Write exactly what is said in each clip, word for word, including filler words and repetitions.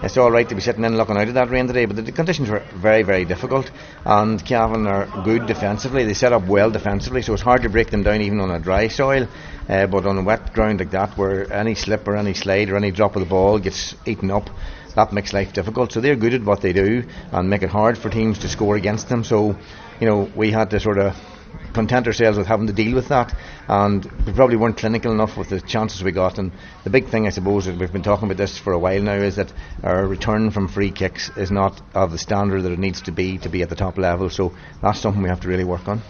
It's all right to be sitting in looking out of that rain today, but the, the conditions were very, very difficult, and Cavan are good defensively. They set up well defensively, so it's hard to break them down even on a dry soil, uh, but on a wet ground like that, where any slip or any slide or any drop of the ball gets eaten up, that makes life difficult. So they're good at what they do and make it hard for teams to score against them. So, you know, we had to sort of content ourselves with having to deal with that, and we probably weren't clinical enough with the chances we got. And the big thing, I suppose, that we've been talking about this for a while now, is that our return from free kicks is not of the standard that it needs to be to be at the top level. So that's something we have to really work on.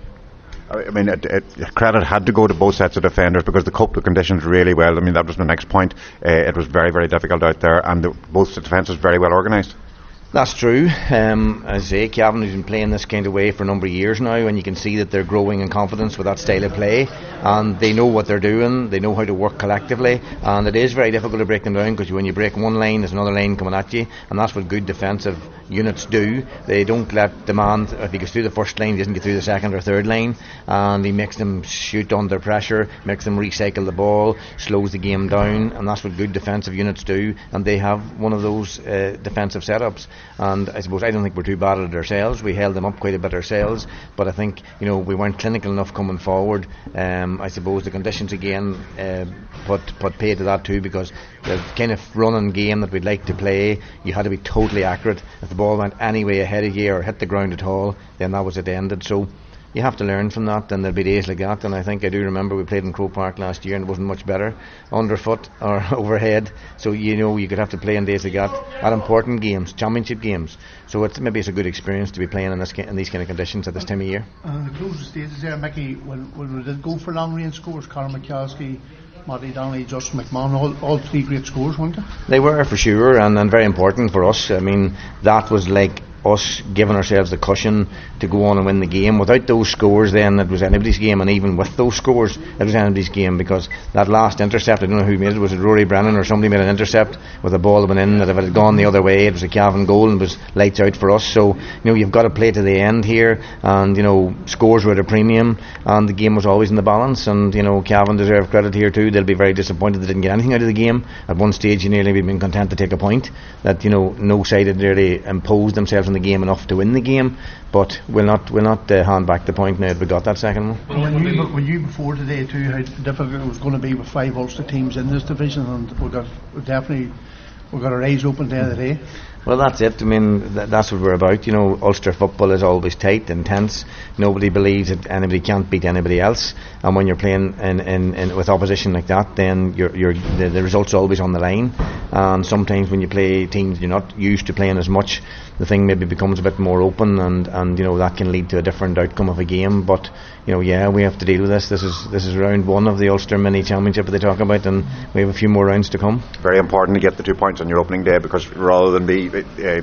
I mean, it, it, credit had to go to both sets of defenders because they coped with conditions really well. I mean, that was my next point. Uh, it was very, very difficult out there, and the, both the defences very well organised. That's true. Um, as I say, Cavan has been playing this kind of way for a number of years now, and you can see that they're growing in confidence with that style of play, and they know what they're doing, they know how to work collectively, and it is very difficult to break them down, because when you break one line there's another line coming at you, and that's what good defensive units do. They don't let demand, if he gets through the first line he doesn't get through the second or third line, and he makes them shoot under pressure, makes them recycle the ball, slows the game down, and that's what good defensive units do, and they have one of those uh, defensive setups. And I suppose I don't think we're too bad at it ourselves. We held them up quite a bit ourselves, but I think, you know, we weren't clinical enough coming forward. Um, I suppose the conditions again uh, put put pay to that too, because the kind of running game that we'd like to play, you had to be totally accurate. If the ball went any way ahead of you or hit the ground at all, then that was it ended. So you have to learn from that, and there'll be days like that. And I think I do remember we played in Croke Park last year and it wasn't much better underfoot or overhead, so you know you could have to play in days like that at important games, championship games. So it's maybe it's a good experience to be playing in, this, in these kind of conditions at this time of year. And the closest stages there, Mickey, when, when we did go for long range scores, Conor McCaskey, Matty Donnelly, Justin McMahon, all, all three great scores, weren't they? They were, for sure, and, and very important for us. I mean, that was like us giving ourselves the cushion to go on and win the game. Without those scores, then it was anybody's game, and even with those scores it was anybody's game, because that last intercept, I don't know who made it, was it Rory Brennan or somebody made an intercept with a ball that went in, that if it had gone the other way it was a Cavan goal and it was lights out for us. So, you know, you've got to play to the end here, and, you know, scores were at a premium and the game was always in the balance, and, you know, Cavan deserve credit here too. They'll be very disappointed they didn't get anything out of the game. At one stage you nearly been content to take a point, that, you know, no side had really imposed themselves in the game enough to win the game, but we'll not we'll not uh, hand back the point now that we got that second one. Well, when you when you before today too, how difficult it was going to be with five Ulster teams in this division, and we got we definitely we got our eyes open there today. Well, that's it. I mean, th- that's what we're about. You know, Ulster football is always tight, intense. Nobody believes that anybody can't beat anybody else. And when you're playing in, in, in with opposition like that, then you're, you're, the, the result's always on the line. And sometimes when you play teams you're not used to playing as much, the thing maybe becomes a bit more open, and, and you know that can lead to a different outcome of a game. But you know, yeah, we have to deal with this. This is this is round one of the Ulster Mini Championship that they talk about, and we have a few more rounds to come. Very important to get the two points on your opening day, because rather than be uh,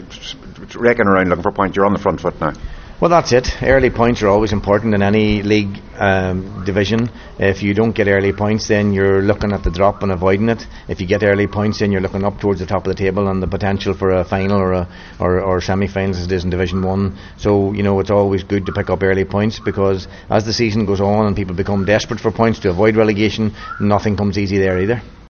raking around looking for points, you're on the front foot now. Well, that's it. Early points are always important in any league um, division. If you don't get early points, then you're looking at the drop and avoiding it. If you get early points, then you're looking up towards the top of the table and the potential for a final or a, or, or semi-finals as it is in Division one. So, you know, it's always good to pick up early points, because as the season goes on and people become desperate for points to avoid relegation, nothing comes easy there either.